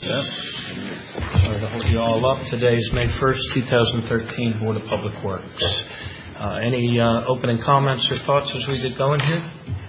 Sorry to hold you all up. Today is May 1st, 2013, Board of Public Works. Any opening comments or thoughts as we get going here?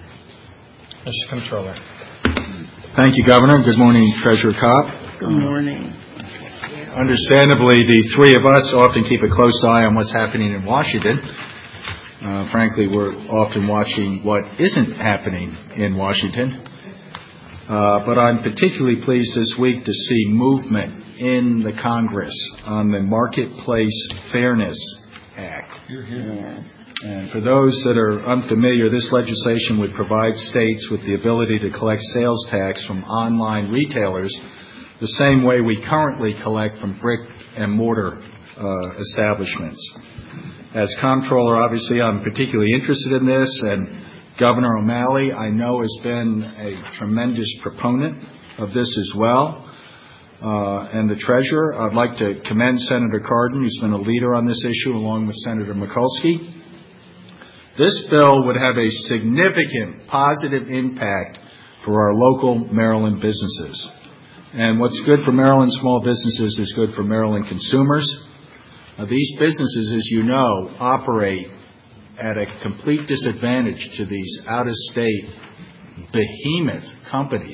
Mr. Comptroller. Thank you, Governor. Good morning, Treasurer Kopp. Good morning. Understandably, the three of us often keep a close eye on what's happening in Washington. Frankly, we're often watching what isn't happening in Washington. But I'm particularly pleased this week to see movement in the Congress on the Marketplace Fairness Act. Yes. And for those that are unfamiliar, this legislation would provide states with the ability to collect sales tax from online retailers the same way we currently collect from brick and mortar establishments. As comptroller, obviously, I'm particularly interested in this, and Governor O'Malley, I know, has been a tremendous proponent of this as well. And the Treasurer, I'd like to commend Senator Cardin, who's been a leader on this issue, along with Senator Mikulski. This bill would have a significant positive impact for our local Maryland businesses. And what's good for Maryland small businesses is good for Maryland consumers. These businesses, as you know, operate at a complete disadvantage to these out-of-state behemoth companies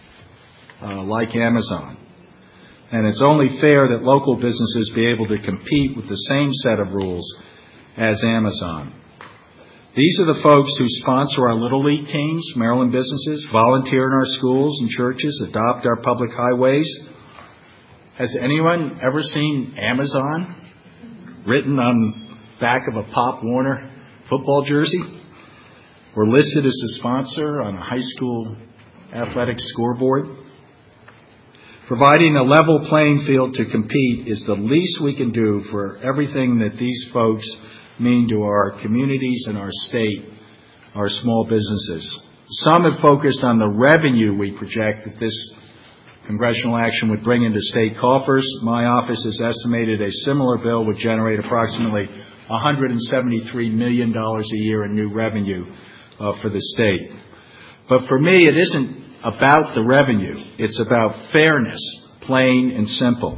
like Amazon. And it's only fair that local businesses be able to compete with the same set of rules as Amazon. These are the folks who sponsor our Little League teams, Maryland businesses, volunteer in our schools and churches, adopt our public highways. Has anyone ever seen Amazon written on the back of a Pop Warner football jersey, or listed as a sponsor on a high school athletics scoreboard? Providing a level playing field to compete is the least we can do for everything that these folks mean to our communities and our state, our small businesses. Some have focused on the revenue we project that this congressional action would bring into state coffers. My office has estimated a similar bill would generate approximately $173 million a year in new revenue for the state. But for me, it isn't about the revenue. It's about fairness, plain and simple.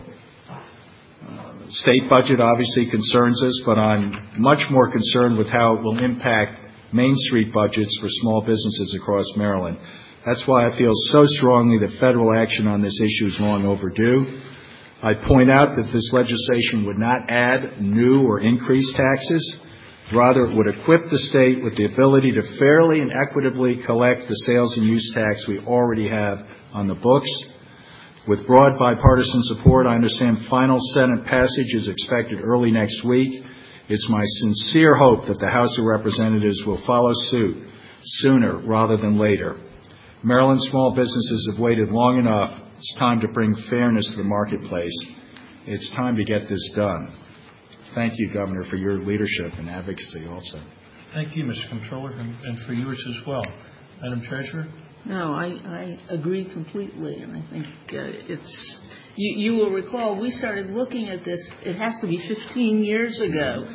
State budget obviously concerns us, but I'm much more concerned with how it will impact Main Street budgets for small businesses across Maryland. That's why I feel so strongly that federal action on this issue is long overdue. I point out that this legislation would not add new or increased taxes. Rather, it would equip the state with the ability to fairly and equitably collect the sales and use tax we already have on the books. With broad bipartisan support, I understand final Senate passage is expected early next week. It's my sincere hope that the House of Representatives will follow suit sooner rather than later. Maryland small businesses have waited long enough. It's time to bring fairness to the marketplace. It's time to get this done. Thank you, Governor, for your leadership and advocacy also. Thank you, Mr. Comptroller, and for yours as well. Madam Treasurer? No, I agree completely, and I think it's... You will recall we started looking at this, it has to be 15 years ago,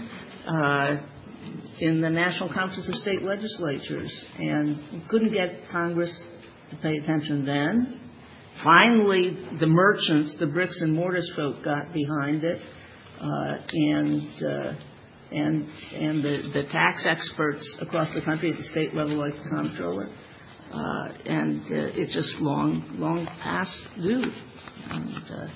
in the National Conference of State Legislatures, and we couldn't get Congress to pay attention then. Finally, the merchants, the bricks and mortars folk got behind it, and the tax experts across the country at the state level, like the comptroller, and it's just long past due. And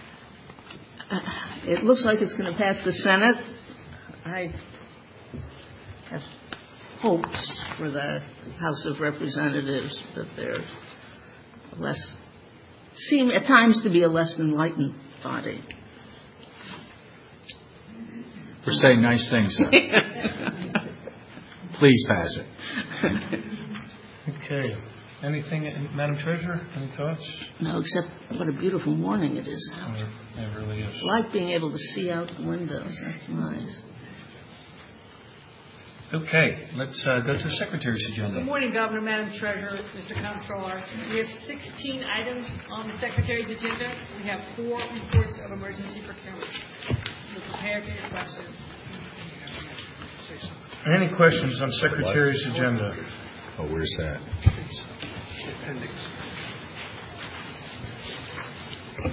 it looks like it's going to pass the Senate. I have hopes for the House of Representatives that they're seem at times to be a less enlightened body. We're saying nice things, though. Please pass it. Okay. Anything, Madam Treasurer? Any thoughts? No, except what a beautiful morning it is out. It really is. I like being able to see out the windows. That's nice. Okay, let's go to the Secretary's agenda. Good morning, Governor, Madam Treasurer, Mr. Comptroller. We have 16 items on the Secretary's agenda. We have 4 reports of emergency procurement. We're prepared for your questions. Any questions on Secretary's agenda? Oh, where's that? Appendix.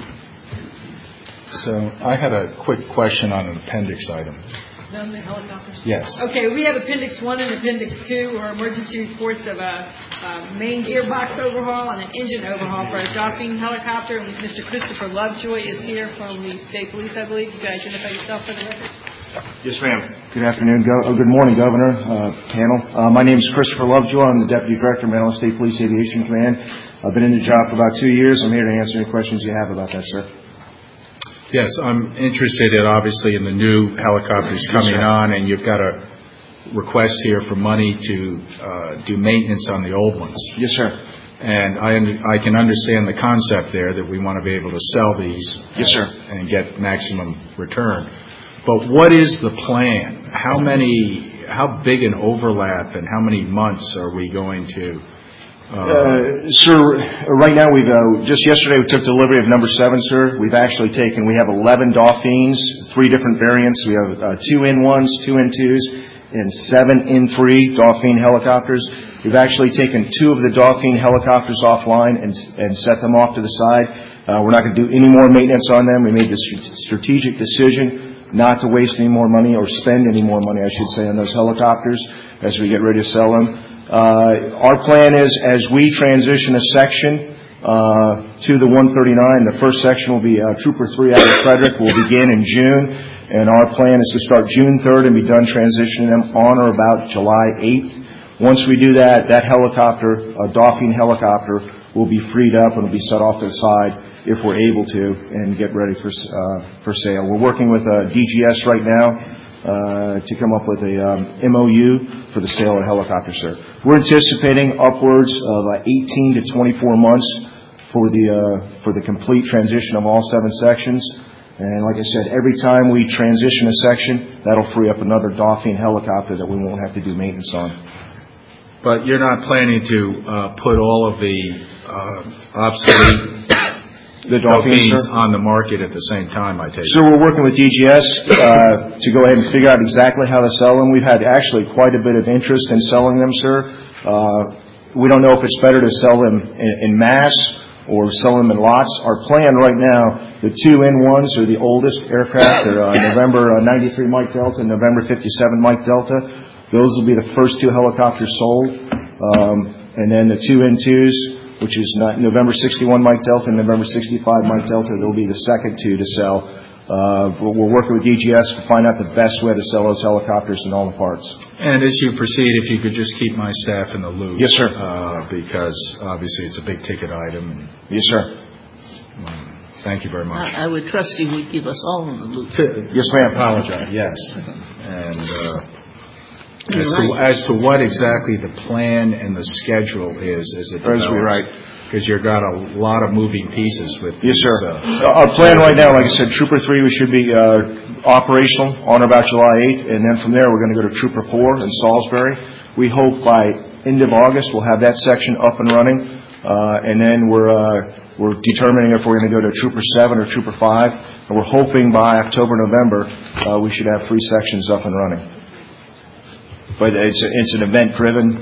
So I had a quick question on an appendix item. On the helicopters? Yes. Okay, we have Appendix 1 and Appendix 2, or emergency reports of a main gearbox overhaul and an engine overhaul for a Dauphine helicopter. And Mr. Christopher Lovejoy is here from the State Police, I believe. You can identify yourself for the record. Yes, ma'am. Good afternoon. Good morning, Governor, panel. My name is Christopher Lovejoy. I'm the Deputy Director of Maryland State Police Aviation Command. I've been in the job for about 2 years. I'm here to answer any questions you have about that, sir. Yes, I'm interested obviously in the new helicopters coming on, and you've got a request here for money to do maintenance on the old ones. Yes, sir. And I can understand the concept there that we want to be able to sell these. Yes, sir. And get maximum return. But what is the plan? How big an overlap and how many months are we going to? Sir, right now just yesterday we took delivery of number 7, sir. We have 11 Dauphines, 3 different variants. We have 2 N1s, 2 N2s, and 7 N3 Dauphine helicopters. We've actually taken 2 of the Dauphine helicopters offline and set them off to the side. We're not going to do any more maintenance on them. We made the strategic decision not to waste any more money, or spend any more money, I should say, on those helicopters as we get ready to sell them. Our plan is, as we transition a section to the 139, the first section will be Trooper 3 out of Frederick, will begin in June, and our plan is to start June 3rd and be done transitioning them on or about July 8th. Once we do that, that helicopter, a Dauphine helicopter, will be freed up and will be set off to the side if we're able to, and get ready for sale. We're working with DGS right now to come up with a MOU for the sale of helicopters, sir. We're anticipating upwards of 18 to 24 months for the complete transition of all 7 sections. And like I said, every time we transition a section, that'll free up another Dauphine helicopter that we won't have to do maintenance on. But you're not planning to put all of the obsolete Dauphines on the market at the same time, I take it? So we're working with DGS to go ahead and figure out exactly how to sell them. We've had actually quite a bit of interest in selling them, sir. We don't know if it's better to sell them in mass or sell them in lots. Our plan right now, the 2 N1s are the oldest aircraft. They're November 93 Mike Delta and November 57 Mike Delta. Those will be the first 2 helicopters sold. And then the 2 N2s, which is November 61 Mike Delta and November 65 Mike Delta, they'll be the second 2 to sell. We're working with DGS to find out the best way to sell those helicopters and all the parts. And as you proceed, if you could just keep my staff in the loop. Yes, sir. Because obviously it's a big ticket item. Yes, sir. Thank you very much. I would trust you would keep us all in the loop. Yes, ma'am. Apologize. Yes. And as to what exactly the plan and the schedule is as it develops. Right. Because you've got a lot of moving pieces with Yes, these, sir. Our plan right now, like I said, Trooper 3, we should be operational on or about July 8th, and then from there we're going to go to Trooper 4 in Salisbury. We hope by end of August we'll have that section up and running, and then we're determining if we're going to go to Trooper 7 or Trooper 5, and we're hoping by October, November we should have 3 sections up and running. But it's an event-driven.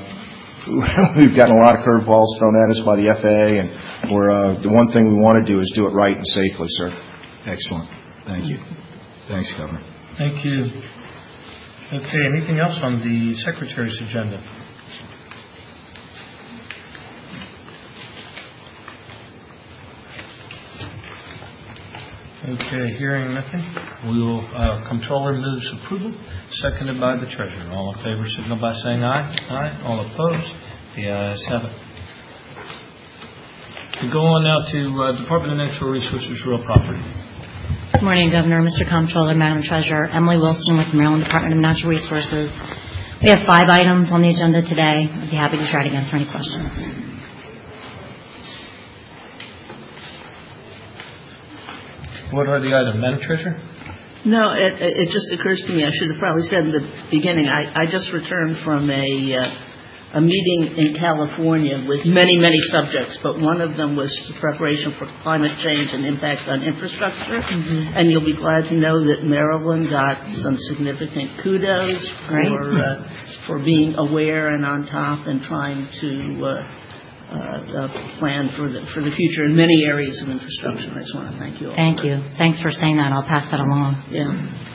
We've gotten a lot of curveballs thrown at us by the FAA, and the one thing we want to do is do it right and safely, sir. Excellent. Thank you. Thanks, Governor. Thank you. Okay, anything else on the Secretary's agenda? Okay, hearing nothing, we will, Comptroller moves approval, seconded by the Treasurer. All in favor signal by saying aye. Aye. All opposed? The ayes have it. We go on now to Department of Natural Resources, Real Property. Good morning, Governor, Mr. Comptroller, Madam Treasurer. Emily Wilson with the Maryland Department of Natural Resources. We have 5 items on the agenda today. I'd be happy to try to answer any questions. What are the items, Madam Treasurer? No, it just occurs to me, I should have probably said in the beginning, I just returned from a meeting in California with many, many subjects, but one of them was preparation for climate change and impact on infrastructure. Mm-hmm. And you'll be glad to know that Maryland got some significant kudos for being aware and on top and trying to plan for the future in many areas of infrastructure. I just want to thank you all. Thank you. Thanks for saying that. I'll pass that along. Yeah.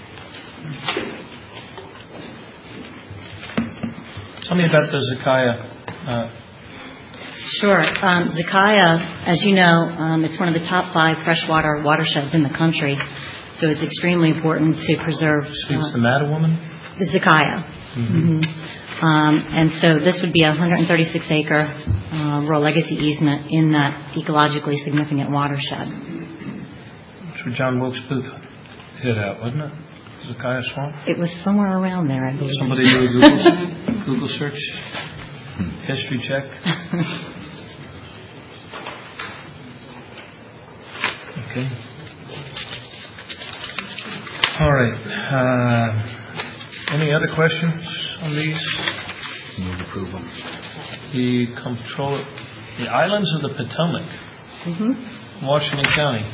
Tell me about the Zakiah. Sure. Zakiah, as you know, it's one of the top 5 freshwater watersheds in the country, so it's extremely important to preserve. Speaks the Mattawoman? The Zakiah. And so this would be a 136-acre rural legacy easement in that ecologically significant watershed. That's where John Wilkes Booth hid out, wasn't it? Zakiah Swamp? It was somewhere around there, I believe. Somebody do a Google search? History check? Okay. All right. Any other questions on these? Move approval. The comptroller, the islands of the Potomac, Washington County.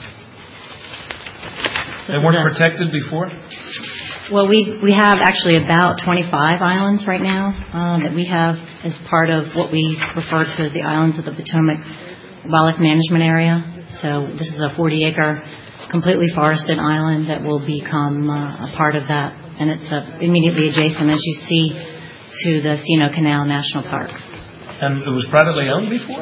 They weren't protected before? Well, we have actually about 25 islands right now that we have as part of what we refer to as the Islands of the Potomac Wildlife Management Area. So this is a 40-acre, completely forested island that will become a part of that. And it's immediately adjacent, as you see, to the Sino Canal National Park. And it was privately owned before?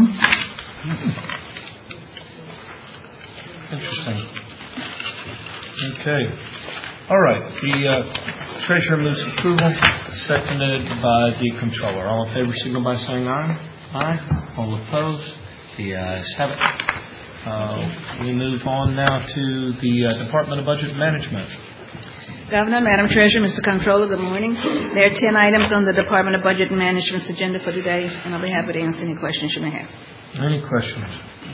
Interesting. Okay. All right. The treasurer moves approval, seconded by the comptroller. All in favor, signal by saying aye. Aye. All opposed? The ayes have it. We move on now to the Department of Budget Management. Governor, Madam Treasurer, Mr. Comptroller, good morning. There are 10 items on the Department of Budget and Management's agenda for today, and I'll be happy to answer any questions you may have. Any questions?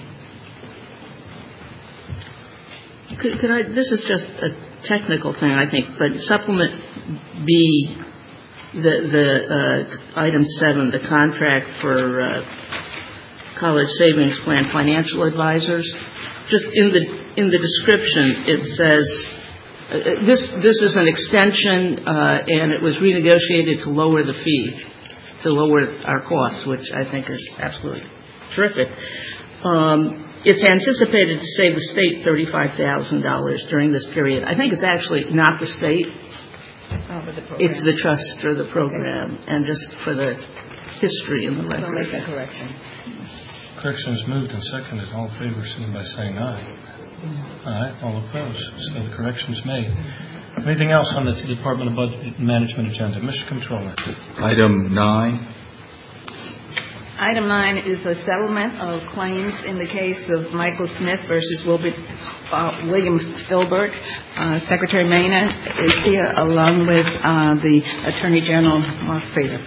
Could I? This is just a technical thing, I think, but supplement B, the item 7, the contract for college savings plan financial advisors. Just in the description, it says. This is an extension, and it was renegotiated to lower the fee, to lower our costs, which I think is absolutely terrific. It's anticipated to save the state $35,000 during this period. I think it's actually not the state. It's the trust or the program, and just for the history in the record. I'll make that correction. Correction is moved and seconded. All in favor, signal by saying aye. Aye. All opposed. So the correction's made. Anything else on the Department of Budget and Management agenda? Mr. Comptroller. Item 9. Item 9 is a settlement of claims in the case of Michael Smith versus William Filbert. Secretary Mena is here along with the Attorney General, Mark Prater.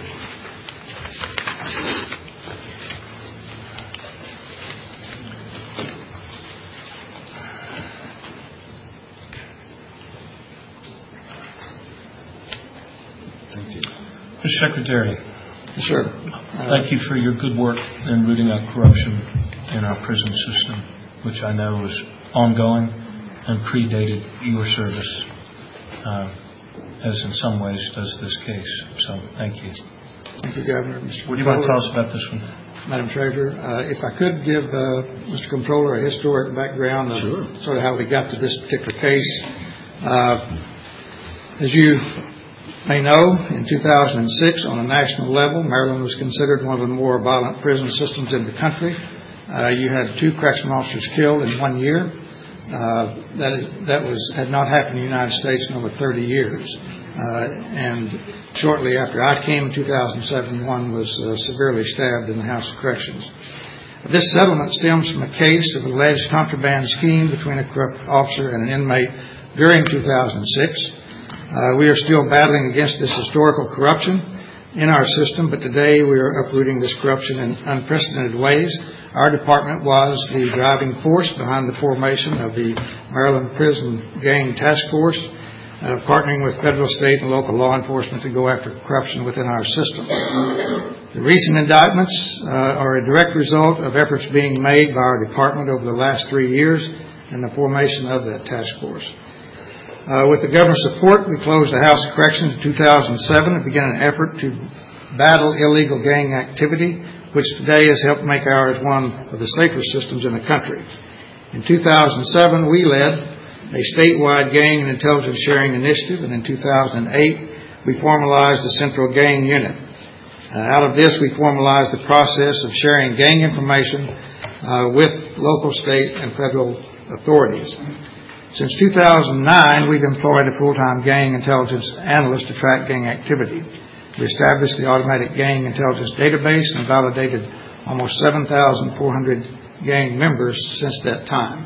Mr. Secretary. Sure. Thank you for your good work in rooting out corruption in our prison system, which I know is ongoing and predated your service, as in some ways does this case. So thank you. Thank you, Governor. What do you want to tell us about this one? Madam Treasurer, if I could give Mr. Comptroller a historic background of sort of how we got to this particular case. As you may know, in 2006, on a national level, Maryland was considered one of the more violent prison systems in the country. You had 2 correctional officers killed in 1 year. That had not happened in the United States in over 30 years. And shortly after I came in 2007, one was severely stabbed in the House of Corrections. This settlement stems from a case of alleged contraband scheme between a corrupt officer and an inmate during 2006. We are still battling against this historical corruption in our system, but today we are uprooting this corruption in unprecedented ways. Our department was the driving force behind the formation of the Maryland Prison Gang Task Force, partnering with federal, state, and local law enforcement to go after corruption within our system. The recent indictments are a direct result of efforts being made by our department over the last 3 years in the formation of that task force. With the governor's support, we closed the House of Corrections in 2007 and began an effort to battle illegal gang activity which today has helped make ours one of the safer systems in the country. In 2007, we led a statewide gang and intelligence sharing initiative, and in 2008, we formalized the Central Gang Unit. Out of this, we formalized the process of sharing gang information with local, state, and federal authorities. Since 2009, we've employed a full-time gang intelligence analyst to track gang activity. We established the Automatic Gang Intelligence Database and validated almost 7,400 gang members since that time.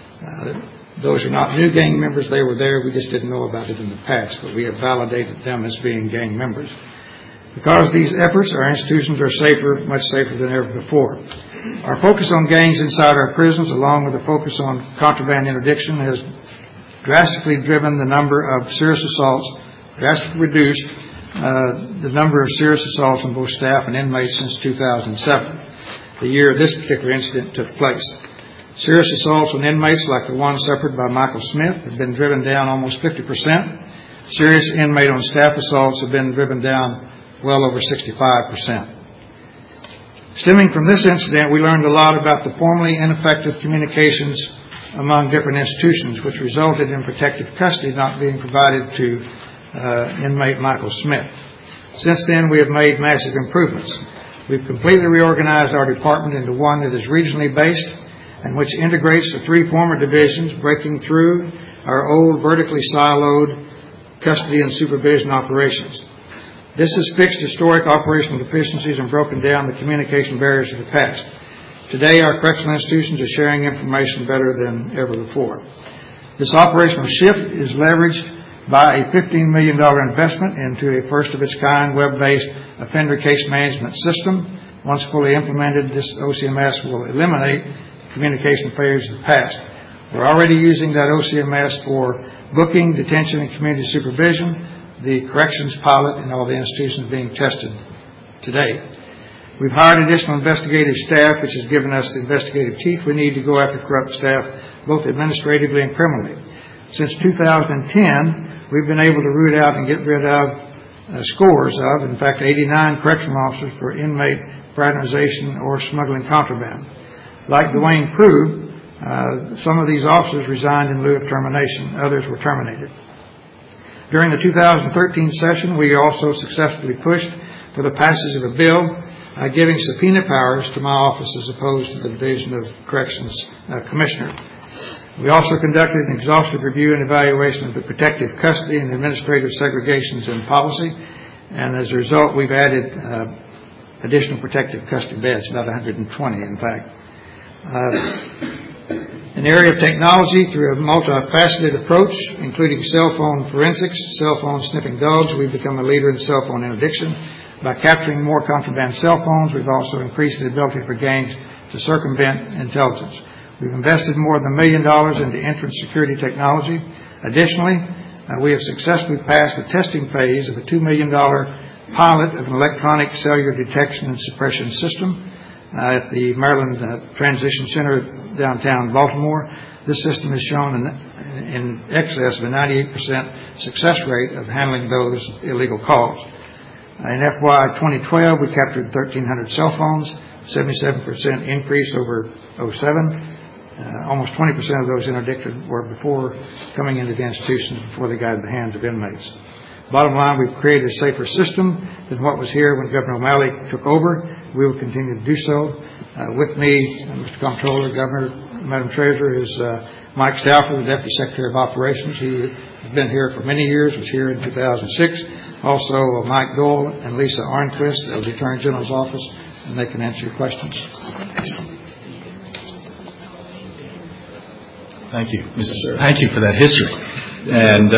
Those are not new gang members. They were there. We just didn't know about it in the past, but we have validated them as being gang members. Because of these efforts, our institutions are safer, much safer than ever before. Our focus on gangs inside our prisons, along with the focus on contraband interdiction, has drastically driven the number of serious assaults, drastically reduced the number of serious assaults on both staff and inmates since 2007, the year this particular incident took place. Serious assaults on inmates, like the one suffered by Michael Smith, have been driven down almost 50%. Serious inmate on staff assaults have been driven down well over 65%. Stemming from this incident, we learned a lot about the formerly ineffective communications among different institutions, which resulted in protective custody not being provided to inmate Michael Smith. Since then, we have made massive improvements. We've completely reorganized our department into one that is regionally based and which integrates the three former divisions, breaking through our old vertically siloed custody and supervision operations. This has fixed historic operational deficiencies and broken down the communication barriers of the past. Today, our correctional institutions are sharing information better than ever before. This operational shift is leveraged by a $15 million investment into a first-of-its-kind web-based offender case management system. Once fully implemented, this OCMS will eliminate communication failures of the past. We're already using that OCMS for booking, detention, and community supervision, the corrections pilot, and all the institutions being tested today. We've hired additional investigative staff, which has given us the investigative teeth we need to go after corrupt staff, both administratively and criminally. Since 2010, we've been able to root out and get rid of scores of, in fact, 89 correctional officers for inmate fraternization or smuggling contraband. Like Dwayne Prue, some of these officers resigned in lieu of termination. Others were terminated. During the 2013 session, we also successfully pushed for the passage of a bill giving subpoena powers to my office as opposed to the Division of Corrections Commissioner. We also conducted an exhaustive review and evaluation of the protective custody and administrative segregations in policy, and as a result, we've added additional protective custody beds, about 120 in fact. An area of technology through a multifaceted approach, including cell phone forensics, cell phone sniffing dogs, we've become a leader in cell phone interdiction. By capturing more contraband cell phones, we've also increased the ability for gangs to circumvent intelligence. We've invested more than $1 million into entrance security technology. Additionally, we have successfully passed the testing phase of a $2 million pilot of an electronic cellular detection and suppression system at the Maryland Transition Center downtown Baltimore. This system has shown in excess of a 98% success rate of handling those illegal calls. In FY 2012, we captured 1,300 cell phones, 77% increase over 2007. Almost 20% of those interdicted were before coming into the institutions, before they got into the hands of inmates. Bottom line, we've created a safer system than what was here when Governor O'Malley took over. We will continue to do so. With me, Mr. Comptroller, Governor, Madam Treasurer, is Mike Stauffer, the Deputy Secretary of Operations. He has been here for many years, was here in 2006. Also, Mike Dole and Lisa Arnquist of the Attorney General's Office, and they can answer your questions. Thank you, Thank you for that history. And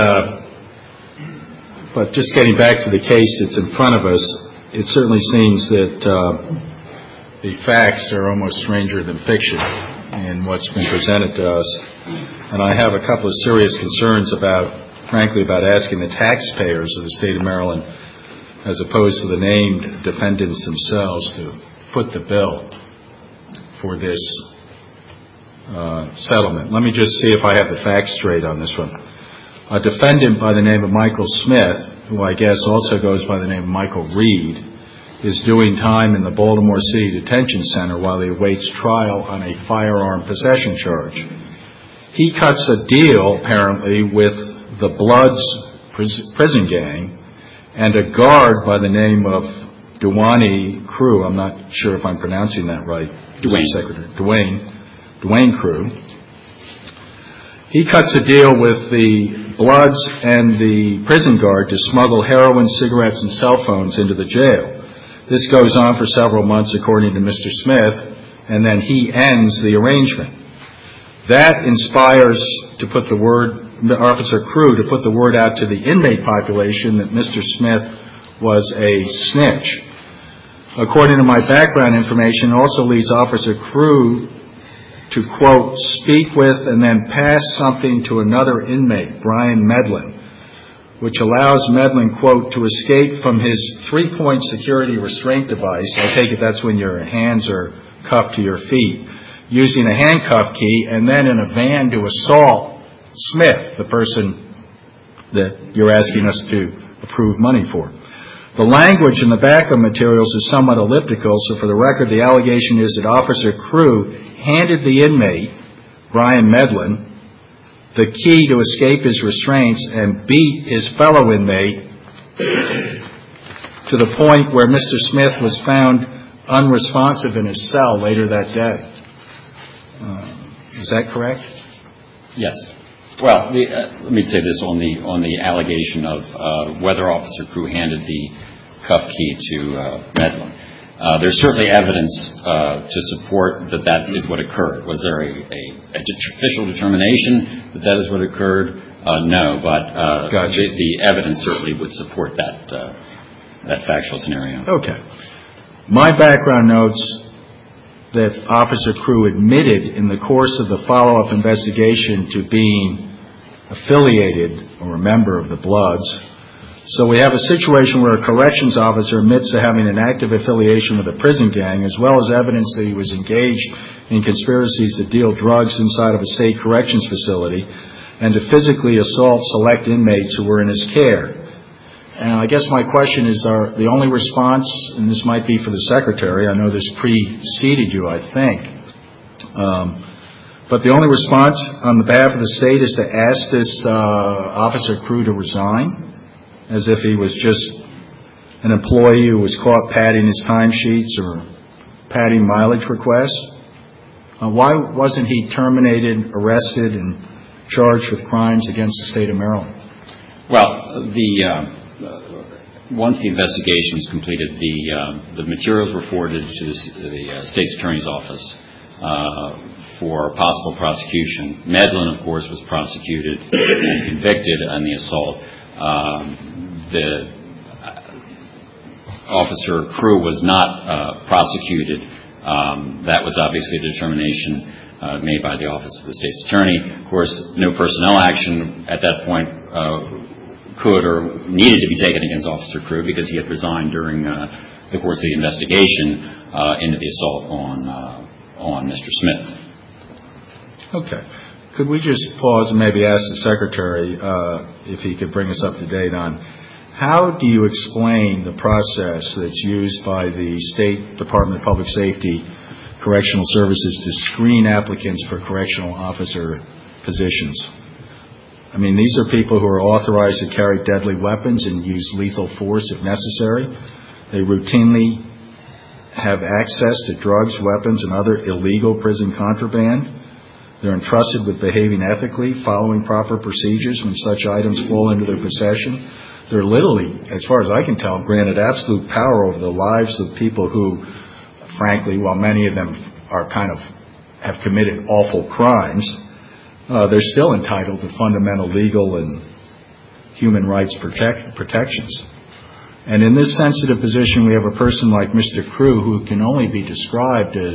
but just getting back to the case that's in front of us, it certainly seems that the facts are almost stranger than fiction in what's been presented to us. And I have a couple of serious concerns frankly, about asking the taxpayers of the state of Maryland, as opposed to the named defendants themselves, to foot the bill for this settlement. Let me just see if I have the facts straight on this one. A defendant by the name of Michael Smith, who I guess also goes by the name of Michael Reed, is doing time in the Baltimore City Detention Center while he awaits trial on a firearm possession charge. He cuts a deal, apparently, with the Bloods prison gang and a guard by the name of Duane Crew. I'm not sure if I'm pronouncing that right. Duane Crew. He cuts a deal with the Bloods and the prison guard to smuggle heroin, cigarettes, and cell phones into the jail. This goes on for several months, according to Mr. Smith, and then he ends the arrangement. That inspires Officer Crew to put the word out to the inmate population that Mr. Smith was a snitch. According to my background information, it also leads Officer Crew to, quote, speak with and then pass something to another inmate, Brian Medlin, which allows Medlin, quote, to escape from his 3-point security restraint device. I take it that's when your hands are cuffed to your feet, using a handcuff key, and then in a van to assault Smith, the person that you're asking us to approve money for. The language in the backup materials is somewhat elliptical, so for the record, the allegation is that Officer Crew handed the inmate, Brian Medlin, the key to escape his restraints and beat his fellow inmate to the point where Mr. Smith was found unresponsive in his cell later that day. Is that correct? Yes. Well, let me say this on the allegation of whether Officer Crew handed the cuff key to Medlin. There's certainly evidence to support that is what occurred. Was there a official determination that is what occurred? No, but Gotcha. The evidence certainly would support that factual scenario. Okay. My background notes that Officer Crew admitted in the course of the follow-up investigation to being affiliated or a member of the Bloods. So we have a situation where a corrections officer admits to having an active affiliation with a prison gang, as well as evidence that he was engaged in conspiracies to deal drugs inside of a state corrections facility and to physically assault select inmates who were in his care. And I guess my question is, the only response, and this might be for the Secretary, I know this preceded you, I think, but the only response on the behalf of the state is to ask this Officer Crew to resign, as if he was just an employee who was caught padding his timesheets or padding mileage requests. Why wasn't he terminated, arrested, and charged with crimes against the state of Maryland? Well, once the investigation was completed, the materials were forwarded to the state's attorney's office for possible prosecution. Medlin, of course, was prosecuted and convicted on the assault. The Officer Crew was not prosecuted. That was obviously a determination made by the Office of the State's Attorney. Of course, no personnel action at that point could or needed to be taken against Officer Crew because he had resigned during the course of the investigation into the assault on Mr. Smith. Okay. Could we just pause and maybe ask the Secretary if he could bring us up to date on how do you explain the process that's used by the State Department of Public Safety Correctional Services to screen applicants for correctional officer positions? I mean, these are people who are authorized to carry deadly weapons and use lethal force if necessary. They routinely have access to drugs, weapons, and other illegal prison contraband. They're entrusted with behaving ethically, following proper procedures when such items fall into their possession. They're literally, as far as I can tell, granted absolute power over the lives of people who, frankly, while many of them are have committed awful crimes, they're still entitled to fundamental legal and human rights protections. And in this sensitive position, we have a person like Mr. Crew who can only be described as,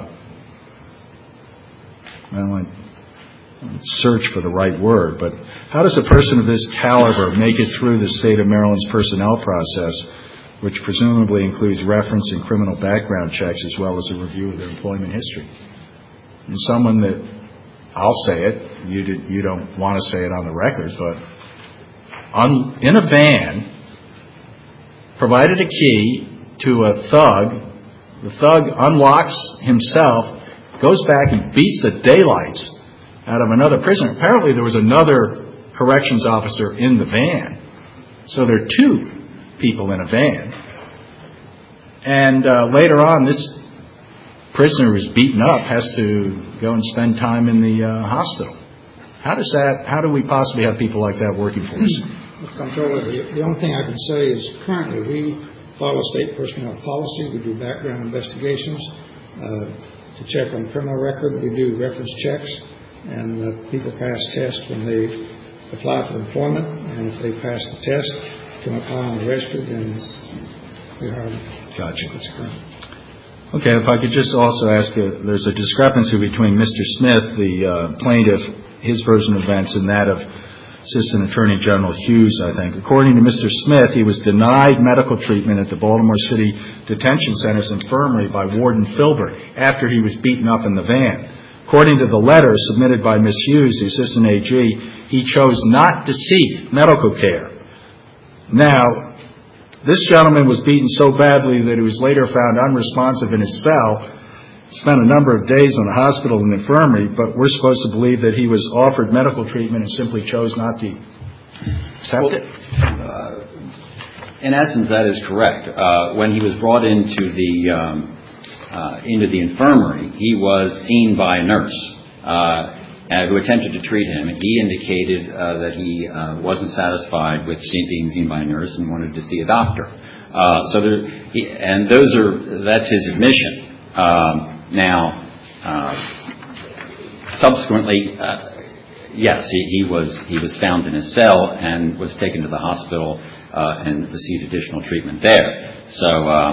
I search for the right word, but how does a person of this caliber make it through the state of Maryland's personnel process, which presumably includes reference and criminal background checks as well as a review of their employment history? And someone that, I'll say it, you don't want to say it on the record, but in a van, provided a key, to a thug. The thug unlocks himself, goes back and beats the daylights out of another prisoner. Apparently there was another corrections officer in the van. So there are two people in a van. And later on, this prisoner who's beaten up has to go and spend time in the hospital. How do we possibly have people like that working for us? Mr. Comptroller, the only thing I can say is currently we follow state personnel policy. We do background investigations to check on criminal record. We do reference checks, and people pass tests when they apply for employment, and if they pass the test, come apply on the register, then we hire them. Gotcha. That's correct. Okay, if I could just also ask, there's a discrepancy between Mr. Smith, the plaintiff, his version of events, and that of Assistant Attorney General Hughes, I think. According to Mr. Smith, he was denied medical treatment at the Baltimore City Detention Center's infirmary by Warden Filbert after he was beaten up in the van. According to the letter submitted by Ms. Hughes, the Assistant AG, he chose not to seek medical care. Now, this gentleman was beaten so badly that he was later found unresponsive in his cell, spent a number of days in the hospital and infirmary, but we're supposed to believe that he was offered medical treatment and simply chose not to accept it? In essence, that is correct. When he was brought into the infirmary, he was seen by a nurse who attempted to treat him. He indicated that he wasn't satisfied with being seen by a nurse and wanted to see a doctor. That's his admission. Now, subsequently, yes, he was found in his cell and was taken to the hospital and received additional treatment there. So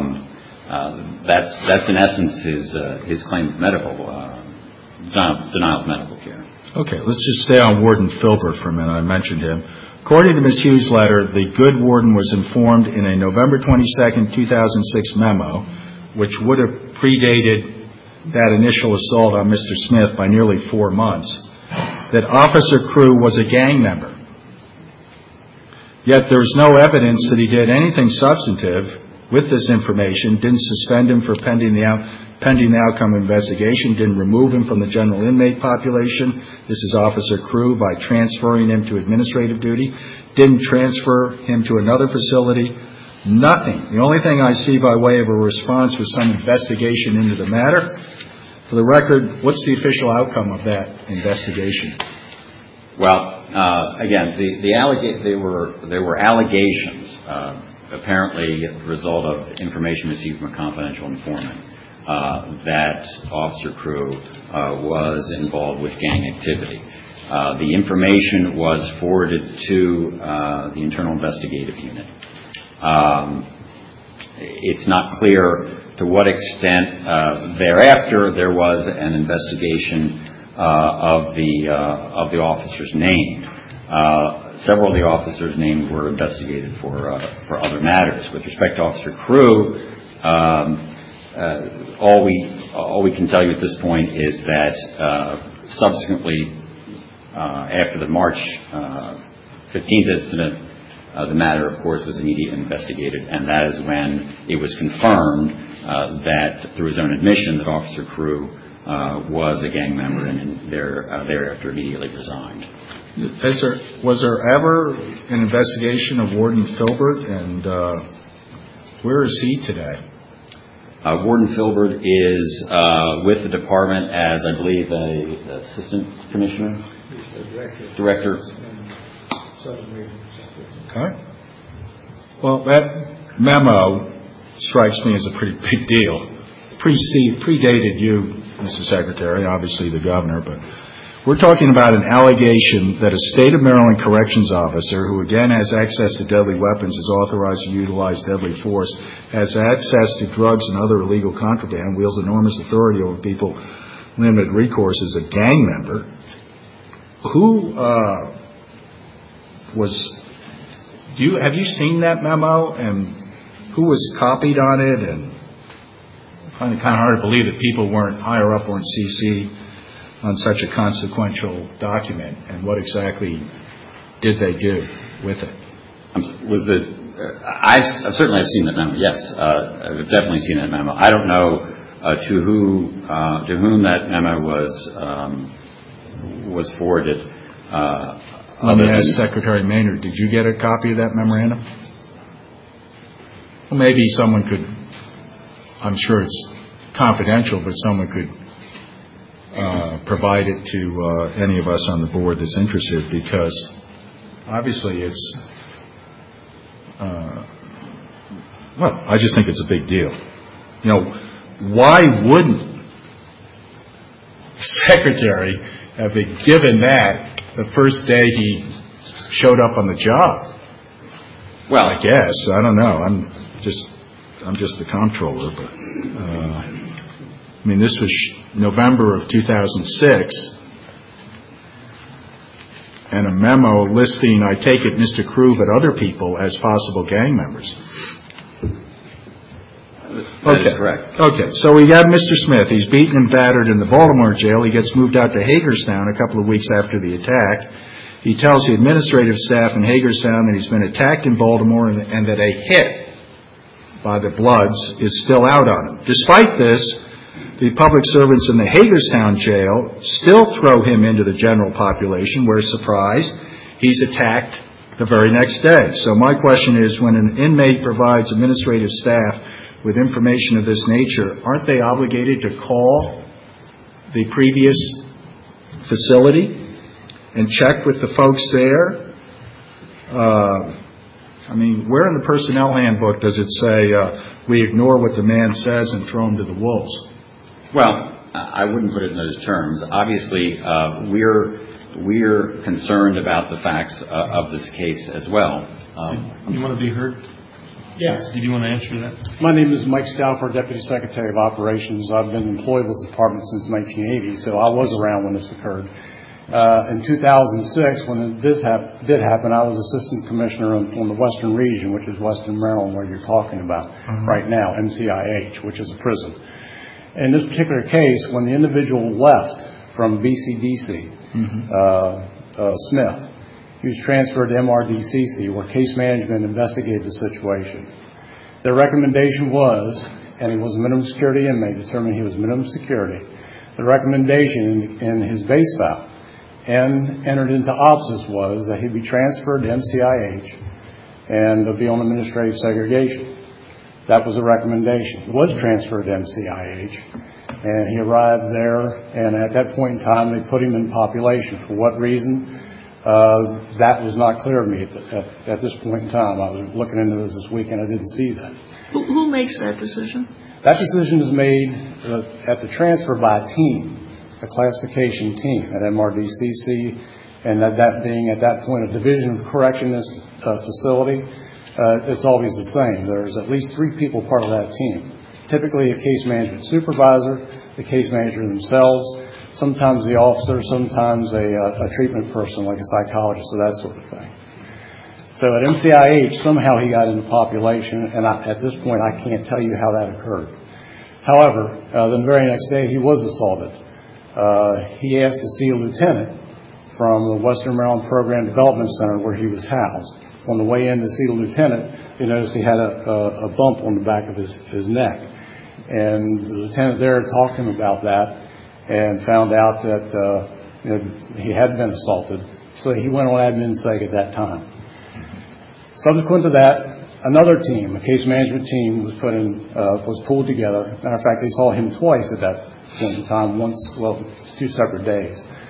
that's in essence his claim of denial of medical care. Okay, let's just stay on Warden Filbert for a minute. I mentioned him. According to Ms. Hughes' letter, the good warden was informed in a November 22nd, 2006 memo, which would have predated that initial assault on Mr. Smith by nearly 4 months, that Officer Crew was a gang member. Yet there was no evidence that he did anything substantive with this information, didn't suspend him for pending the outcome of investigation, didn't remove him from the general inmate population. This is Officer Crew by transferring him to administrative duty, didn't transfer him to another facility. Nothing. The only thing I see by way of a response was some investigation into the matter. For the record, what's the official outcome of that investigation? Well, again, there were allegations, apparently the result of information received from a confidential informant, that Officer Crew was involved with gang activity. The information was forwarded to the Internal Investigative Unit. It's not clear to what extent thereafter there was an investigation of the officers named. Several of the officers named were investigated for other matters. With respect to Officer Crew, all we can tell you at this point is that subsequently, after the March 15th incident, the matter, of course, was immediately investigated, and that is when it was confirmed that, through his own admission, that Officer Crew was a gang member and thereafter immediately resigned. Was there ever an investigation of Warden Filbert, and where is he today? Warden Filbert is with the department as, I believe, an assistant commissioner? Director. Okay. Well, that memo strikes me as a pretty big deal. Predated you, Mr. Secretary, obviously the governor, but we're talking about an allegation that a state of Maryland corrections officer, who again has access to deadly weapons, is authorized to utilize deadly force, has access to drugs and other illegal contraband, wields enormous authority over people, limited recourse, as a gang member. Who have you seen that memo, and who was copied on it? And I find it kind of hard to believe that people weren't higher up or in CC on such a consequential document, and what exactly did they do with it? I've certainly seen that memo. Yes, I've definitely seen that memo. I don't know to whom that memo was forwarded. Let me ask Secretary Maynard, did you get a copy of that memorandum? Well, maybe someone could, I'm sure it's confidential, but someone could provide it to any of us on the board that's interested, because obviously it's, well, I just think it's a big deal. You know, why wouldn't the Secretary have been given that the first day he showed up on the job? Well, I guess. I don't know. I'm just the comptroller, but I mean, this was November of 2006, and a memo listing, I take it, Mr. Krug and other people as possible gang members. That is correct. Okay, so we got Mr. Smith. He's beaten and battered in the Baltimore jail. He gets moved out to Hagerstown a couple of weeks after the attack. He tells the administrative staff in Hagerstown that he's been attacked in Baltimore and that a hit by the Bloods is still out on him. Despite this, the public servants in the Hagerstown jail still throw him into the general population where, surprise, he's attacked the very next day. So my question is, when an inmate provides administrative staff with information of this nature, aren't they obligated to call the previous facility and check with the folks there? I mean, where in the personnel handbook does it say we ignore what the man says and throw him to the wolves? Well, I wouldn't put it in those terms. Obviously, we're concerned about the facts of this case as well. You want to be heard? Yes. Did you want to answer that? My name is Mike Stauffer, Deputy Secretary of Operations. I've been employed with the department since 1980, so I was around when this occurred. In 2006, when this did happen, I was Assistant Commissioner on the Western Region, which is Western Maryland, where you're talking about right now, MCIH, which is a prison. In this particular case, when the individual left from BCDC, Smith, he was transferred to MRDCC, where case management investigated the situation. Their recommendation was, and he was a minimum security inmate, determined he was minimum security. The recommendation in his base file and entered into OPSIS was that he'd be transferred to MCIH and be on administrative segregation. That was a recommendation. He was transferred to MCIH, and he arrived there, and at that point in time, they put him in population. For what reason? That was not clear to me at this point in time. I was looking into this week, and I didn't see that. Who makes that decision? That decision is made at the transfer by a team, a classification team at MRDCC, and that being at that point a division of corrections facility. It's always the same. There's at least 3 people part of that team. Typically a case management supervisor, the case manager themselves, sometimes the officer, sometimes a treatment person like a psychologist or that sort of thing. So at MCIH, somehow he got into population, and at this point I can't tell you how that occurred. However, the very next day he was assaulted. He asked to see a lieutenant from the Western Maryland Program Development Center where he was housed. On the way in to see the lieutenant, they noticed he had a bump on the back of his neck. And the lieutenant there talked to him about that and found out that he had been assaulted. So he went on admin seg at that time. Subsequent to that, another team, a case management team, was pulled together. Matter of fact, they saw him twice at that point in time, 2 separate days.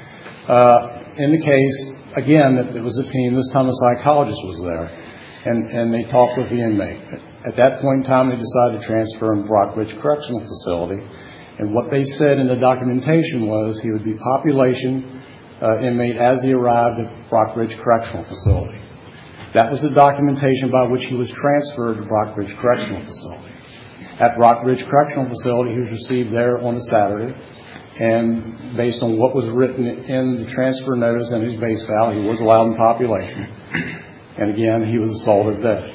In the case, again, it was a team. This time a psychologist was there, and they talked with the inmate. At that point in time, they decided to transfer him to Brock Ridge Correctional Facility. And what they said in the documentation was he would be population inmate as he arrived at Brock Ridge Correctional Facility. That was the documentation by which he was transferred to Brock Ridge Correctional Facility. At Brock Ridge Correctional Facility, he was received there on a Saturday. And based on what was written in the transfer notice and his base file, he was allowed in population. And again, he was assaulted there.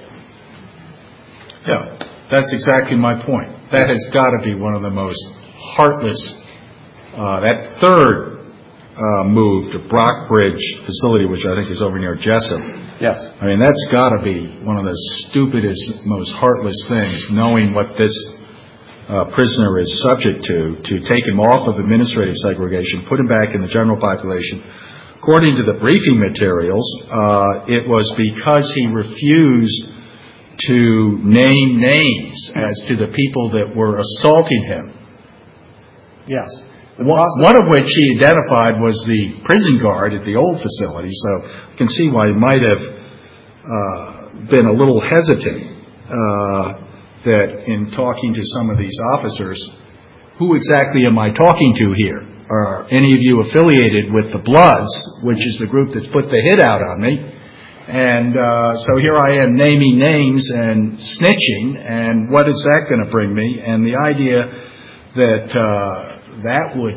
Yeah, that's exactly my point. That has got to be one of the most heartless, that third moved to Brockbridge facility, which I think is over near Jessup. Yes. I mean, that's got to be one of the stupidest, most heartless things, knowing what this prisoner is subject to take him off of administrative segregation, put him back in the general population. According to the briefing materials, it was because he refused to name names as to the people that were assaulting him. Yes. One of which he identified was the prison guard at the old facility, so I can see why he might have been a little hesitant that in talking to some of these officers, who exactly am I talking to here? Are any of you affiliated with the Bloods, which is the group that's put the hit out on me? And so here I am naming names and snitching, and what is that going to bring me? And the idea that that would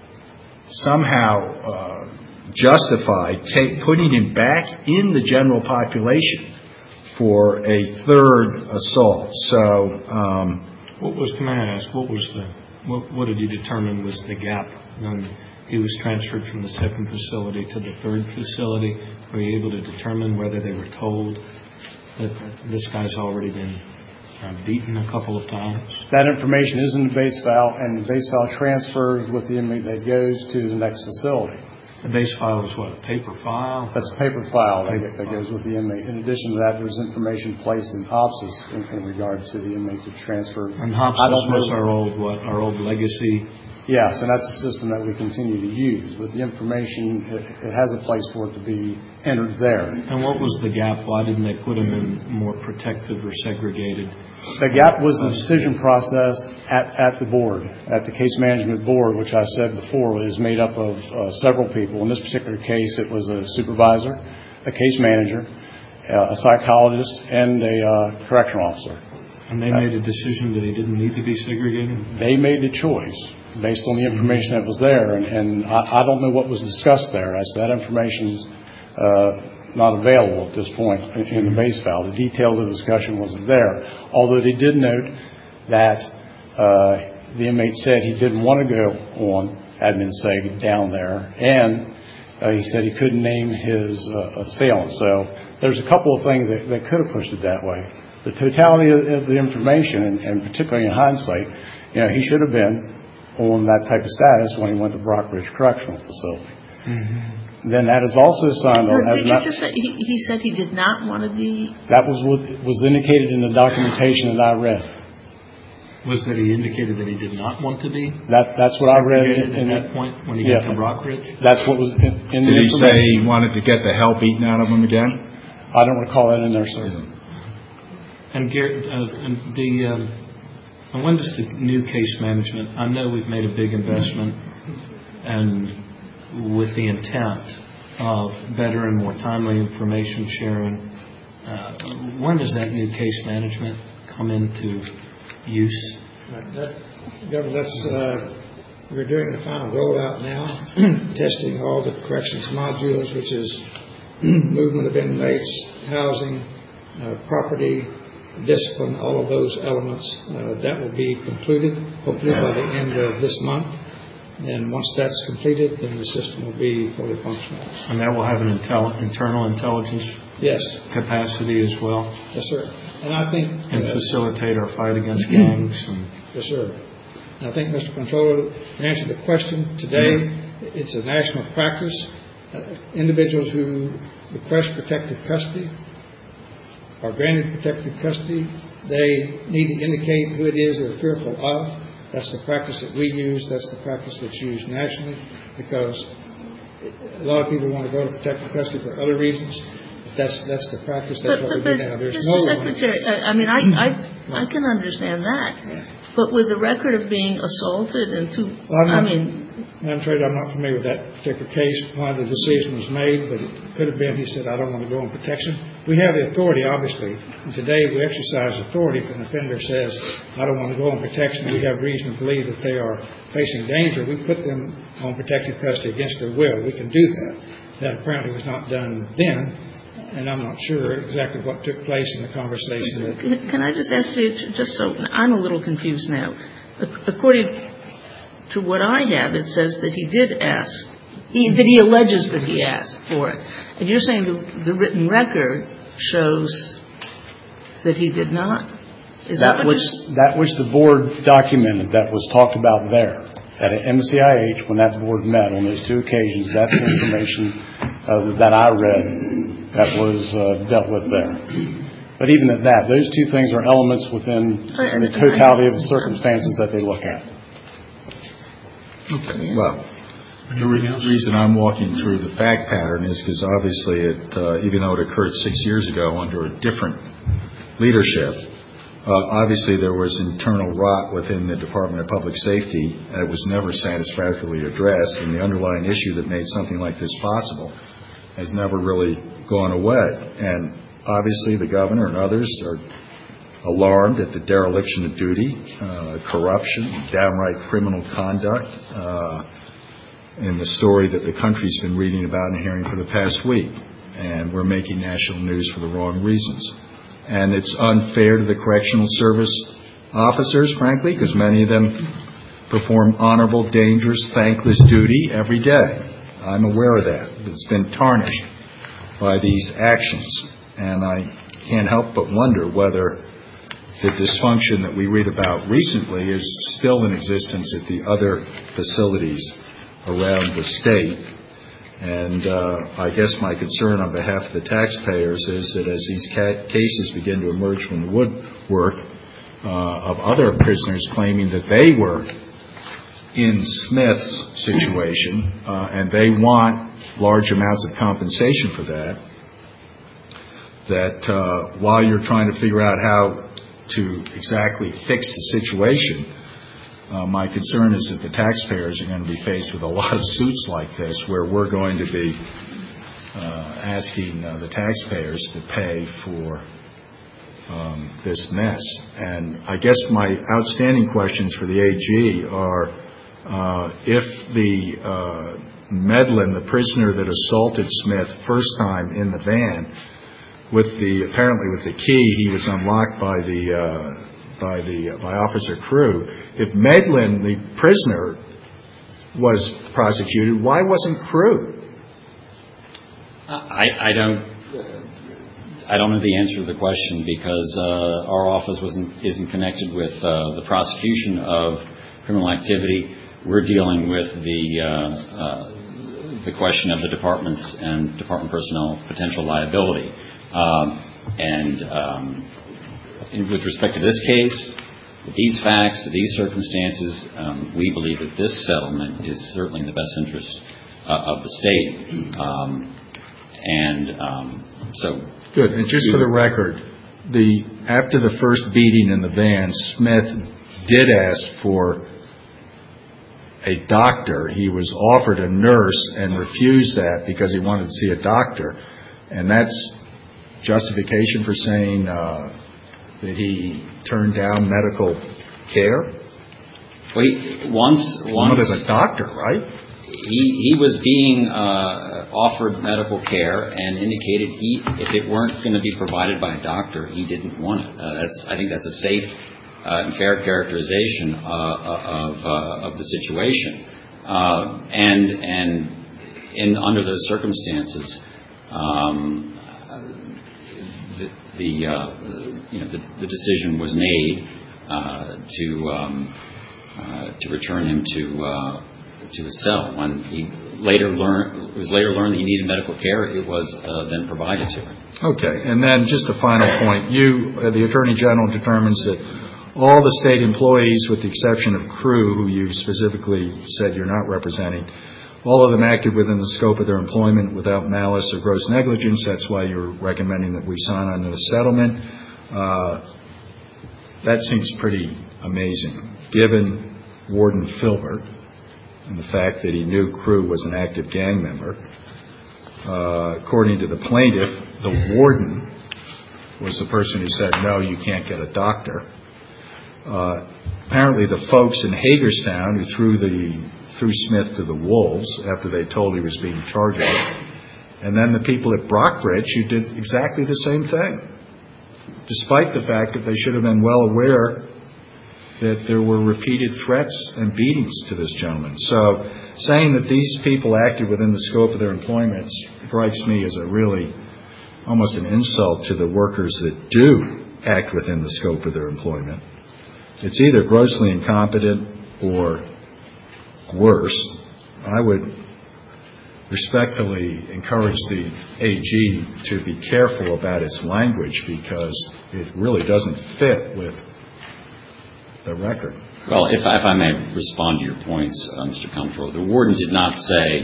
somehow justify putting him back in the general population for a third assault. So, can I ask, what did you determine was the gap when he was transferred from the second facility to the third facility? Were you able to determine whether they were told that this guy's already been beaten a couple of times? That information is in the base file, and the base file transfers with the inmate that goes to the next facility. The base file is what, a paper file? That's a paper file that goes with the inmate. In addition to that, there's information placed in HOPSIS in regard to the inmate to transfer. And HOPSIS was our old legacy. Yes, and that's a system that we continue to use. But the information, it has a place for it to be entered there. And what was the gap? Why didn't they put him in more protective or segregated? The gap was the decision process at the board, at the case management board, which I said before is made up of several people. In this particular case, it was a supervisor, a case manager, a psychologist, and a correctional officer. And they made a decision that he didn't need to be segregated? They made the choice based on the information that was there, and I don't know what was discussed there, as that information's not available at this point in the base file. The detail of the discussion wasn't there, although they did note that the inmate said he didn't want to go on admin seg down there, and he said he couldn't name his assailant. So there's a couple of things that could have pushed it that way. The totality of the information, and particularly in hindsight, he should have been on that type of status when he went to Brockbridge Correctional Facility. Mm-hmm. Then that is also signed on. Did you just say he said he did not want to be? That was indicated in the documentation that I read. Was that he indicated that he did not want to be? That's what I read at that point when he got to Brockbridge? That's what was in the Did he say he wanted to get the hell beaten out of him again? I don't recall that in there, sir. And Garrett, and when does the new case management, I know we've made a big investment and with the intent of better and more timely information sharing, when does that new case management come into use? We're doing the final rollout now, testing all the corrections modules, which is movement of inmates, housing, property, discipline, all of those elements. That will be concluded hopefully by the end of this month. And once that's completed, then the system will be fully functional. And that will have an internal intelligence capacity as well? Yes, sir. And I think... And facilitate our fight against gangs? Yes, sir. And I think, Mr. Controller, to answer the question today, it's a national practice. Individuals who request protective custody are granted protective custody. They need to indicate who it is they're fearful of. That's the practice that we use. That's the practice that's used nationally, because a lot of people want to go to protective custody for other reasons. But that's the practice. That's what we do now. There's Mr. Secretary, I mean, I can understand that. But with the record of being assaulted and I'm afraid I'm not familiar with that particular case. Why the decision was made, but it could have been he said, I don't want to go on protection. We have the authority, obviously. And today we exercise authority. If an offender says, I don't want to go on protection, we have reason to believe that they are facing danger. We put them on protective custody against their will. We can do that. That apparently was not done then. And I'm not sure exactly what took place in the conversation. Can I just ask you, just so I'm a little confused now. According to what I have, it says that he did ask that he alleges that he asked for it. And you're saying the written record shows that he did not? Is that which the board documented, that was talked about there at MCIH when that board met on those two occasions. That's the information that I read that was dealt with there. But even at that, those two things are elements within the totality of the circumstances that they look at. Okay. Well, the reason I'm walking through the fact pattern is because obviously even though it occurred 6 years ago under a different leadership, obviously there was internal rot within the Department of Public Safety, and it was never satisfactorily addressed, and the underlying issue that made something like this possible has never really gone away. And obviously the governor and others are alarmed at the dereliction of duty, corruption, downright criminal conduct, in the story that the country's been reading about and hearing for the past week. And we're making national news for the wrong reasons. And it's unfair to the correctional service officers, frankly, because many of them perform honorable, dangerous, thankless duty every day. I'm aware of that. It's been tarnished by these actions. And I can't help but wonder whether the dysfunction that we read about recently is still in existence at the other facilities around the state. And I guess my concern on behalf of the taxpayers is that as these cases begin to emerge from the woodwork of other prisoners claiming that they were in Smith's situation and they want large amounts of compensation for that while you're trying to figure out how to exactly fix the situation, my concern is that the taxpayers are going to be faced with a lot of suits like this where we're going to be asking the taxpayers to pay for this mess. And I guess my outstanding questions for the AG are if the Medlin, the prisoner that assaulted Smith first time in the van, apparently with the key he was unlocked by Officer Crew. If Medlin, the prisoner, was prosecuted, why wasn't Crew? I don't know the answer to the question because our office isn't connected with the prosecution of criminal activity. We're dealing with the question of the departments and department personnel potential liability. And with respect to this case, with these facts, these circumstances, we believe that this settlement is certainly in the best interest of the state. So good. And just for the record, after the first beating in the van, Smith did ask for a doctor. He was offered a nurse and refused that because he wanted to see a doctor. And that's justification for saying that he turned down medical care? Well, once wanted a doctor, right? He was being offered medical care and indicated if it weren't going to be provided by a doctor, he didn't want it. I think that's a safe and fair characterization of the situation. And under those circumstances, the decision was made to return him to his cell. When it was later learned that he needed medical care, it was then provided to him. Okay, and then just a final point. The Attorney General determines that all the state employees, with the exception of Crew, who you specifically said you're not representing, all of them acted within the scope of their employment without malice or gross negligence. That's why you're recommending that we sign on to the settlement. That seems pretty amazing, given Warden Filbert and the fact that he knew Crew was an active gang member. According to the plaintiff, the warden was the person who said, no, you can't get a doctor. Apparently the folks in Hagerstown who threw Smith to the wolves after they told he was being charged, and then the people at Brockbridge who did exactly the same thing, despite the fact that they should have been well aware that there were repeated threats and beatings to this gentleman. So saying that these people acted within the scope of their employment strikes me as a really almost an insult to the workers that do act within the scope of their employment. It's either grossly incompetent or worse. I would respectfully encourage the AG to be careful about its language because it really doesn't fit with the record. Well, if I may respond to your points, Mr. Comptroller, the warden did not say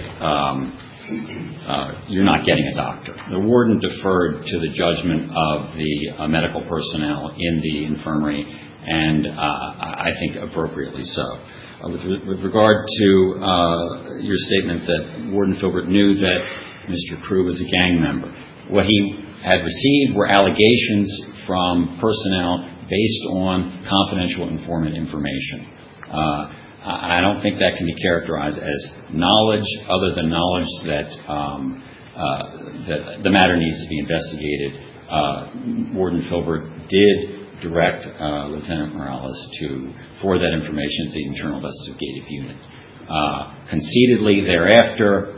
you're not getting a doctor. The warden deferred to the judgment of the medical personnel in the infirmary, and I think appropriately so. With regard to your statement that Warden Filbert knew that Mr. Crew was a gang member, what he had received were allegations from personnel based on confidential informant information. I don't think that can be characterized as knowledge other than knowledge that the matter needs to be investigated. Warden Filbert did direct Lieutenant Morales for that information to the Internal Investigative Unit. Conceitedly thereafter,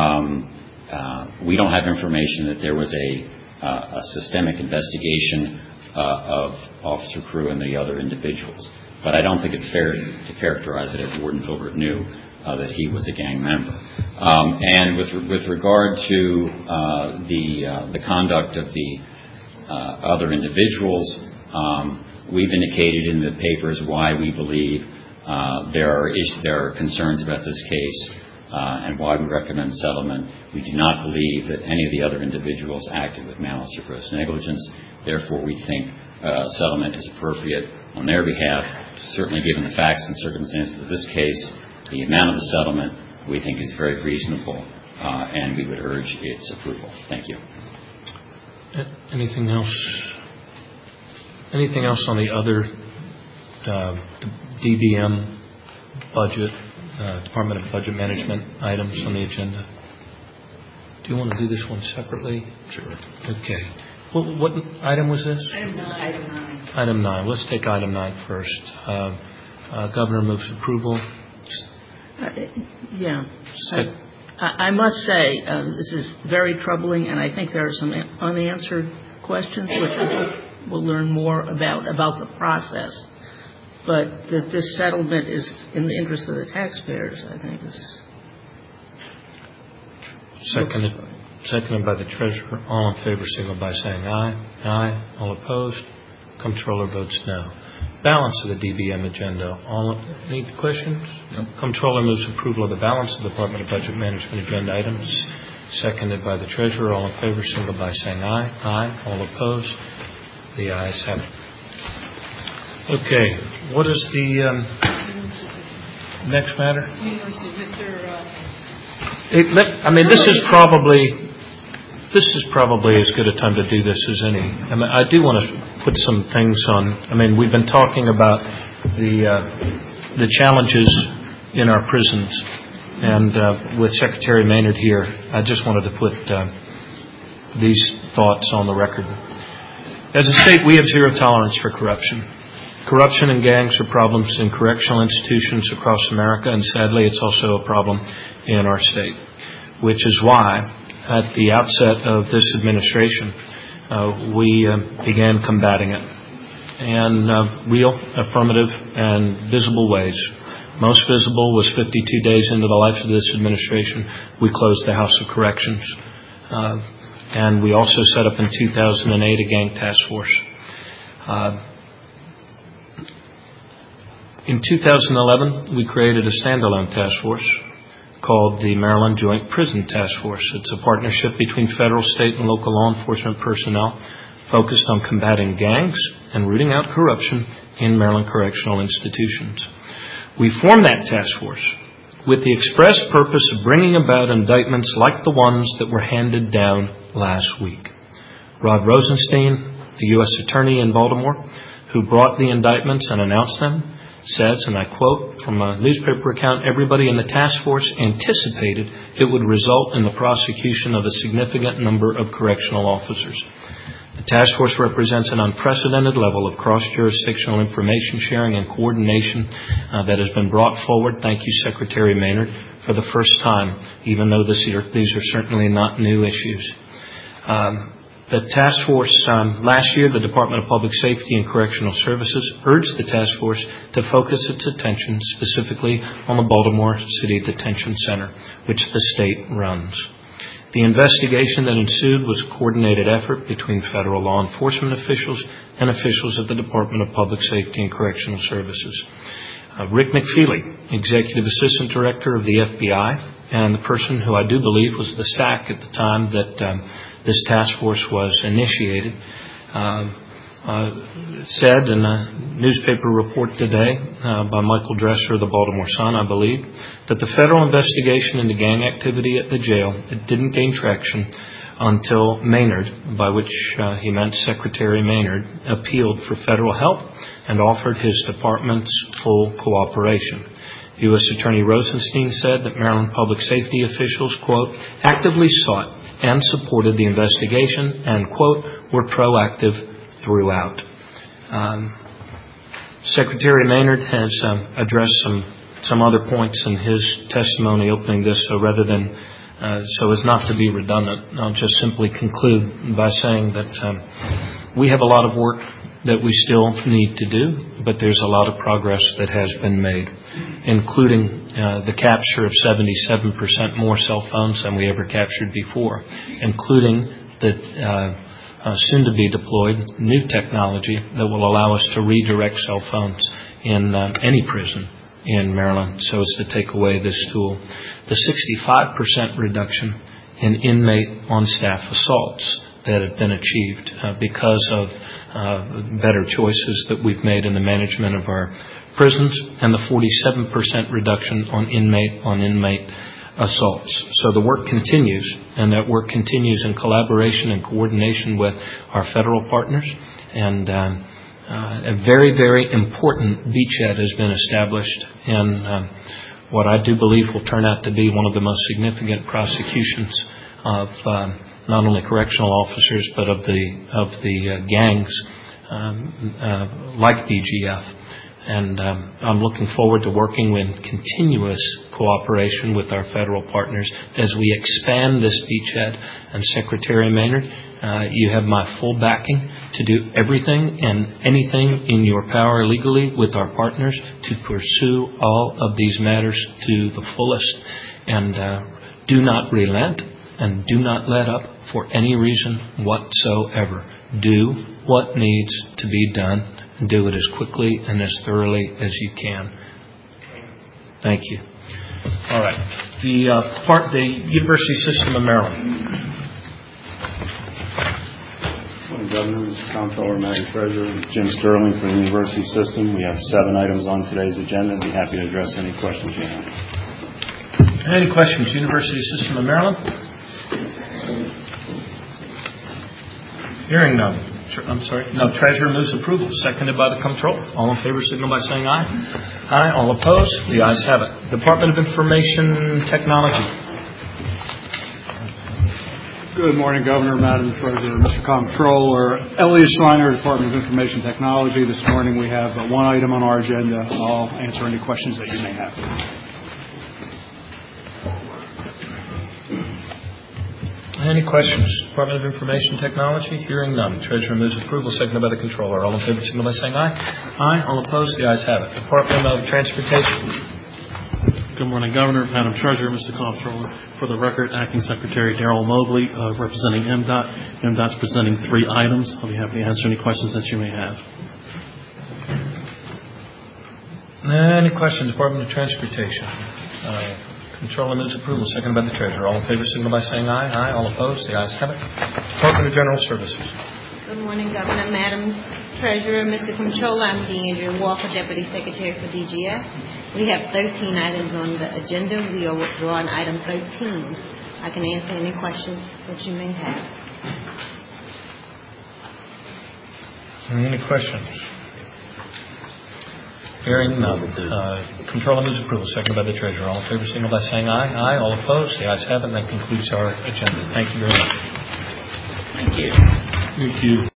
we don't have information that there was a systemic investigation of Officer Crew and the other individuals. But I don't think it's fair to characterize it as Warden Filbert knew that he was a gang member. And with regard to the conduct of the other individuals, we've indicated in the papers why we believe there are concerns about this case and why we recommend settlement. We do not believe that any of the other individuals acted with malice or gross negligence. Therefore, we think settlement is appropriate on their behalf. Certainly, given the facts and circumstances of this case, the amount of the settlement we think is very reasonable, and we would urge its approval. Thank you. Anything else? Anything else on the other DBM budget, Department of Budget Management items on the agenda? Do you want to do this one separately? Sure. Okay. Well, what item was this? Item 9. Item 9. Let's take item 9 first. Governor moves approval. Yeah. I must say, this is very troubling, and I think there are some unanswered questions, which I hope we'll learn more about the process. But that this settlement is in the interest of the taxpayers, I think is... Seconded by the treasurer. All in favor, signal by saying aye. Aye. All opposed? Comptroller votes no. Balance of the DBM agenda. Any questions? No. Comptroller moves approval of the balance of the Department of Budget Management agenda items. Seconded by the treasurer. All in favor, signal by saying aye. Aye. All opposed? The ayes have it. Okay. What is the next matter? This is probably as good a time to do this as any. I mean, I do want to put some things on. I mean, we've been talking about the challenges in our prisons, and with Secretary Maynard here, I just wanted to put these thoughts on the record. As a state, we have zero tolerance for corruption. Corruption and gangs are problems in correctional institutions across America, and sadly, it's also a problem in our state, which is why at the outset of this administration, we began combating it in real, affirmative, and visible ways. Most visible was 52 days into the life of this administration, we closed the House of Corrections. And we also set up in 2008 a gang task force. In 2011, we created a standalone task force called the Maryland Joint Prison Task Force. It's a partnership between federal, state, and local law enforcement personnel focused on combating gangs and rooting out corruption in Maryland correctional institutions. We formed that task force with the express purpose of bringing about indictments like the ones that were handed down last week. Rod Rosenstein, the U.S. Attorney in Baltimore, who brought the indictments and announced them, says, and I quote from a newspaper account, everybody in the task force anticipated it would result in the prosecution of a significant number of correctional officers. The The task force represents an unprecedented level of cross-jurisdictional information sharing and coordination that has been brought forward. Thank you, Secretary Maynard, for the first time, even though these are certainly not new issues. The task force, last year, the Department of Public Safety and Correctional Services urged the task force to focus its attention specifically on the Baltimore City Detention Center, which the state runs. The investigation that ensued was a coordinated effort between federal law enforcement officials and officials at the Department of Public Safety and Correctional Services. Rick McFeely, Executive Assistant Director of the FBI, and the person who I do believe was the SAC at the time that this task force was initiated, said in a newspaper report today by Michael Dresser of the Baltimore Sun, I believe, that the federal investigation into gang activity at the jail, it didn't gain traction until Maynard, by which he meant Secretary Maynard, appealed for federal help and offered his department's full cooperation. U.S. Attorney Rosenstein said that Maryland public safety officials, quote, actively sought and supported the investigation and, quote, were proactive throughout. Secretary Maynard has addressed some other points in his testimony opening this, so rather than so as not to be redundant, I'll just simply conclude by saying that we have a lot of work that we still need to do, but there's a lot of progress that has been made, including the capture of 77% more cell phones than we ever captured before, including the soon-to-be deployed new technology that will allow us to redirect cell phones in any prison in Maryland so as to take away this tool. The 65% reduction in inmate on-staff assaults that have been achieved because of better choices that we've made in the management of our prisons, and the 47% reduction on inmate assaults. So the work continues, and that work continues in collaboration and coordination with our federal partners, and a very, very important beachhead has been established in what I do believe will turn out to be one of the most significant prosecutions of not only correctional officers, but of the gangs like BGF. And I'm looking forward to working with continuous cooperation with our federal partners as we expand this beachhead. And Secretary Maynard, you have my full backing to do everything and anything in your power legally with our partners to pursue all of these matters to the fullest. And do not relent and do not let up for any reason whatsoever. Do what needs to be done. Do it as quickly and as thoroughly as you can. Thank you. All right. The University System of Maryland. Morning, Governor, Mr. Comptroller, Madam Treasurer, Jim Sterling from the University System. We have 7 items on today's agenda. I'd be happy to address any questions you have. Any questions? University System of Maryland? Hearing none. I'm sorry. No, Treasurer moves approval, seconded by the Comptroller. All in favor signal by saying aye. Aye. All opposed? The ayes have it. Department of Information Technology. Good morning, Governor, Madam Treasurer, Mr. Comptroller. Elliot Schreiner, Department of Information Technology. This morning we have 1 item on our agenda. I'll answer any questions that you may have. Any questions? Department of Information Technology? Hearing none. Treasurer moves approval, seconded by the Comptroller. All in favor signal by saying aye. Aye. All opposed? The ayes have it. Department of Transportation. Good morning, Governor, Madam Treasurer, Mr. Comptroller. For the record, Acting Secretary Darrell Mobley, representing MDOT. MDOT's presenting 3 items. I'll be happy to answer any questions that you may have. Any questions? Department of Transportation. Controller moves approval, seconded by the Treasurer. All in favor signal by saying aye. Aye. All opposed? The ayes have it. Department of General Services. Good morning, Governor, Madam Treasurer, Mr. Comptroller. I'm Deandra Walker, Deputy Secretary for DGF. We have 13 items on the agenda. We are withdrawing item 13. I can answer any questions that you may have. Any questions? Hearing none. Controller moves approval, seconded by the Treasurer. All in favor signal by saying aye. Aye. All opposed? The ayes have it. That concludes our agenda. Thank you very much. Thank you. Thank you.